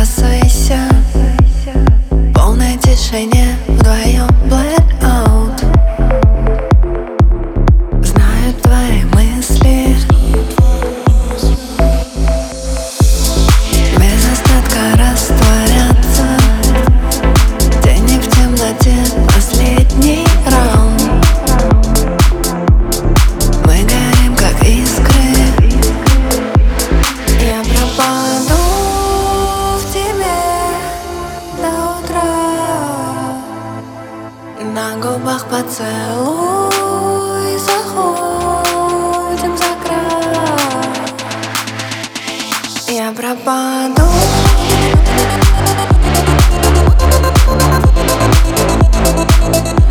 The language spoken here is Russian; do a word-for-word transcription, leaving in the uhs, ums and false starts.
рассыпайся в полной тишине, вдвоем blackout. Знают твои мысли, без остатка растворятся тени в темноте. Последний раунд. Мы горим, как искры. Я пропаду в тебе до утра. На губах поцелуй, заходим за край. Я пропаду. We'll be right back.